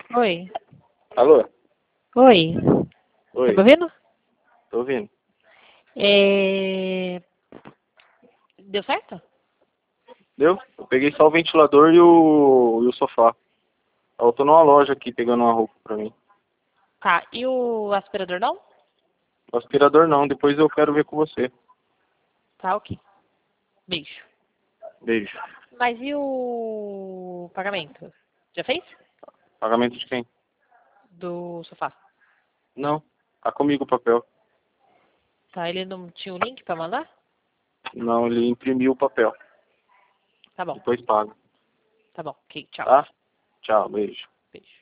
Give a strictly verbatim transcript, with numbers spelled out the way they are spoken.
Oi. Alô? Oi. Oi, Tá me ouvindo? tô ouvindo. É... Deu certo? Deu? Eu peguei só o ventilador e o, e o sofá. Eu tô numa loja aqui pegando uma roupa pra mim. Tá. E o aspirador não? O aspirador não, depois eu quero ver com você. Tá, ok. Beijo. Beijo. Mas e o pagamento? Já fez? Pagamento de quem? Do sofá. Não, tá comigo o papel. Tá, ele não tinha o link pra mandar? Não, ele imprimiu o papel. Tá bom. Depois paga. Tá bom. Ok, tchau. Tá? Tchau, beijo. Beijo.